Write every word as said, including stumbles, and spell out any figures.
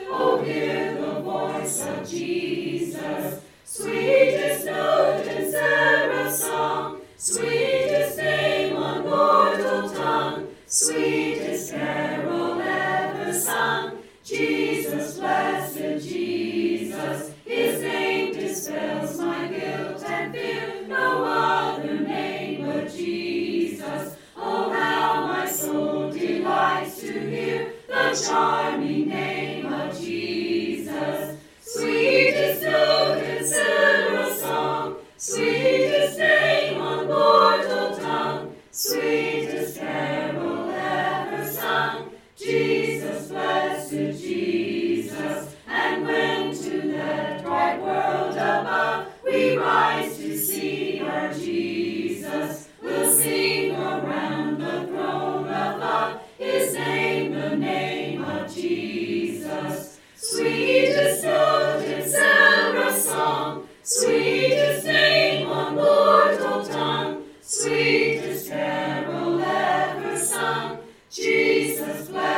Oh, hear the voice of Jesus, sweetest note in seraph's song, sweetest name on mortal tongue, sweetest carol ever sung. Jesus, blessed Jesus, his name dispels my guilt and fear, no other name but Jesus. Oh, how my soul delights to hear the charming name of Jesus. Sweetest note in seraph's song, sweetest name on mortal tongue, sweetest carol ever sung. Jesus, blessed Jesus. And when to that bright world above we rise to see our Jesus, we'll sing around the throne of love, his name, the name of Jesus. Sweetest note in seraph's song, sweetest name on mortal tongue, sweetest carol ever sung. Jesus, blessed